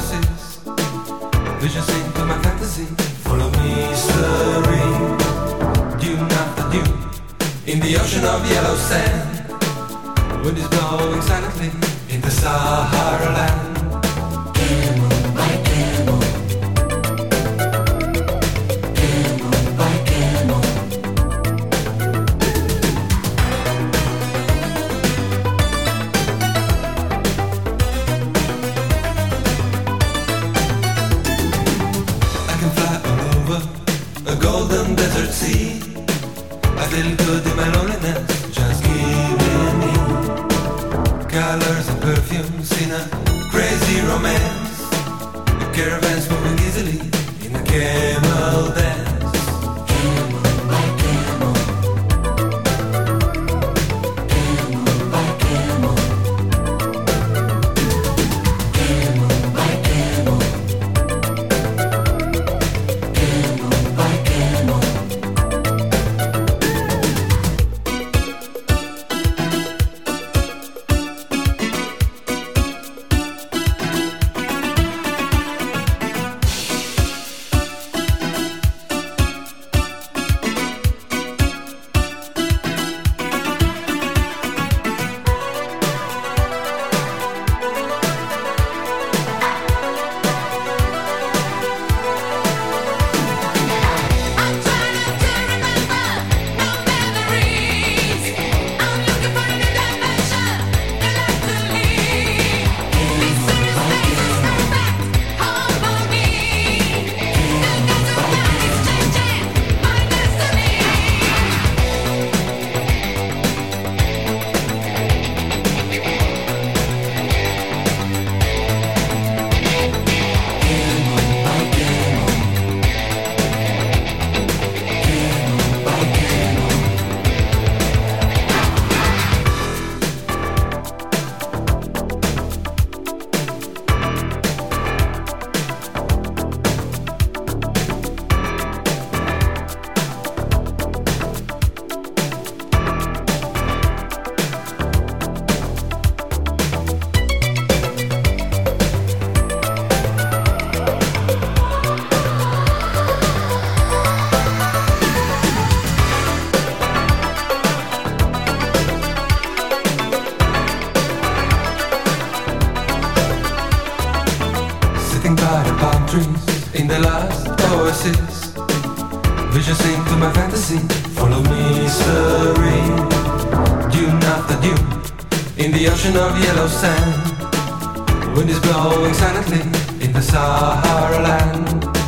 oasis. Visions into my fantasy. Follow me, serene. Dune after dune. In the ocean of yellow sand. Wind is blowing silently in the Sahara land. Camel by camel. Camel by camel. I can fly all over a golden desert sea. I feel good in my loneliness, just giving me colors and perfumes in a crazy romance. The caravans moving easily in a camel dance. Camel by camel. Camel by camel. Camel by camel. Camel by camel. Sitting by the palm trees in the last oasis. Visions into my fantasy. Follow me, serene. Dune after dune. In the ocean of yellow sand. Wind is blowing silently in the Sahara land.